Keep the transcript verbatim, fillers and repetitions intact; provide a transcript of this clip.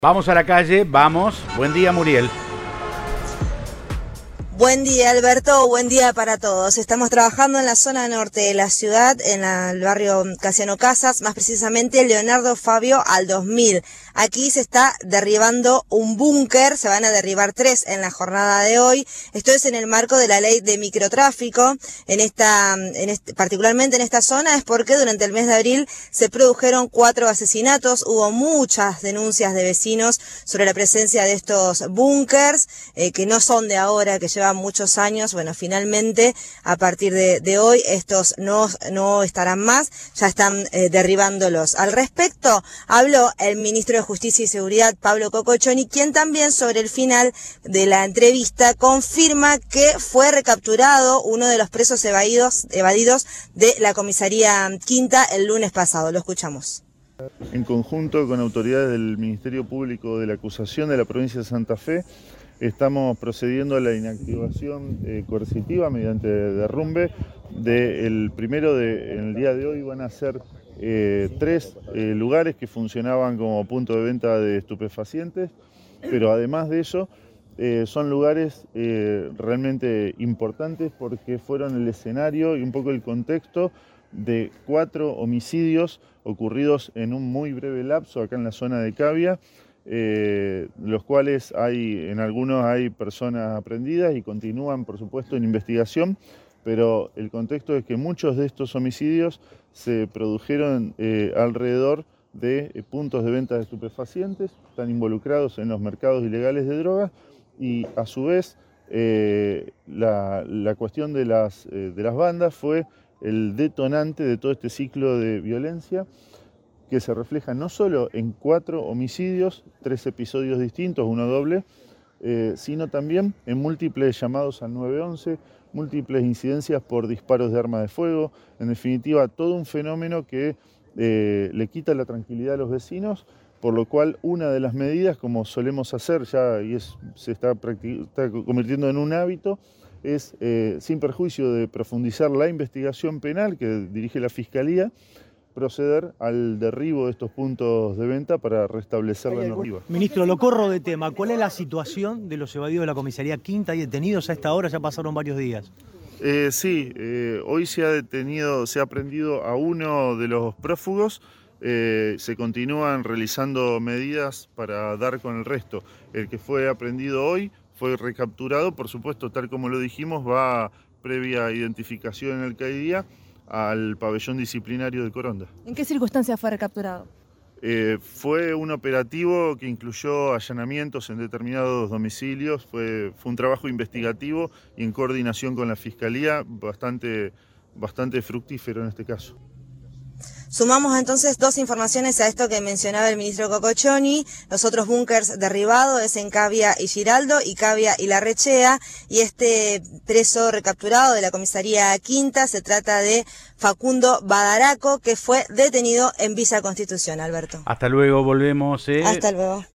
Vamos a la calle, vamos. Buen día, Muriel. Buen día, Alberto, buen día para todos. Estamos trabajando en la zona norte de la ciudad, en la, el barrio Casiano Casas, más precisamente Leonardo Fabio al dos mil. Aquí se está derribando un búnker, se van a derribar tres en la jornada de hoy. Esto es en el marco de la ley de microtráfico. En esta, en este, particularmente en esta zona es porque durante el mes de abril se produjeron cuatro asesinatos. Hubo muchas denuncias de vecinos sobre la presencia de estos búnkers, eh, que no son de ahora, que llevan muchos años. Bueno, finalmente, a partir de, de hoy, estos no, no estarán más, ya están eh, derribándolos. Al respecto, habló el ministro de Justicia y Seguridad, Pablo Cocochoni, quien también sobre el final de la entrevista confirma que fue recapturado uno de los presos evadidos, evadidos de la comisaría Quinta el lunes pasado. Lo escuchamos. En conjunto con autoridades del Ministerio Público de la Acusación de la provincia de Santa Fe, estamos procediendo a la inactivación eh, coercitiva mediante derrumbe del primero de, en el día de hoy van a ser eh, tres eh, lugares que funcionaban como punto de venta de estupefacientes, pero además de eso eh, son lugares eh, realmente importantes porque fueron el escenario y un poco el contexto de cuatro homicidios ocurridos en un muy breve lapso acá en la zona de Cavia, eh, los cuales hay, en algunos hay personas aprehendidas y continúan por supuesto en investigación, pero el contexto es que muchos de estos homicidios se produjeron eh, alrededor de eh, puntos de venta de estupefacientes, están involucrados en los mercados ilegales de drogas y a su vez eh, la, la cuestión de las, eh, de las bandas fue el detonante de todo este ciclo de violencia que se refleja no solo en cuatro homicidios, tres episodios distintos, uno doble, eh, sino también en múltiples llamados al nueve once, múltiples incidencias por disparos de arma de fuego, en definitiva todo un fenómeno que eh, le quita la tranquilidad a los vecinos, por lo cual una de las medidas, como solemos hacer ya y es, se está, está convirtiendo en un hábito, es, eh, sin perjuicio de profundizar la investigación penal que dirige la Fiscalía, proceder al derribo de estos puntos de venta para restablecer la normativa. Ministro, lo corro de tema. ¿Cuál es la situación de los evadidos de la comisaría Quinta? ¿Hay detenidos a esta hora? Ya pasaron varios días. Eh, sí, eh, hoy se ha detenido, se ha aprendido a uno de los prófugos. Eh, se continúan realizando medidas para dar con el resto. El que fue aprendido hoy fue recapturado, por supuesto, tal como lo dijimos, va previa identificación en el C A I D I A al pabellón disciplinario de Coronda. ¿En qué circunstancias fue recapturado? Eh, fue un operativo que incluyó allanamientos en determinados domicilios, fue, fue un trabajo investigativo y en coordinación con la Fiscalía bastante, bastante fructífero en este caso. Sumamos entonces dos informaciones a esto que mencionaba el ministro Cocochoni. Los otros búnkers derribados es en Cavia y Giraldo y Cavia y Larrechea. Y este preso recapturado de la comisaría Quinta se trata de Facundo Badaraco, que fue detenido en Villa Constitución, Alberto. Hasta luego, volvemos. ¿eh? Hasta luego.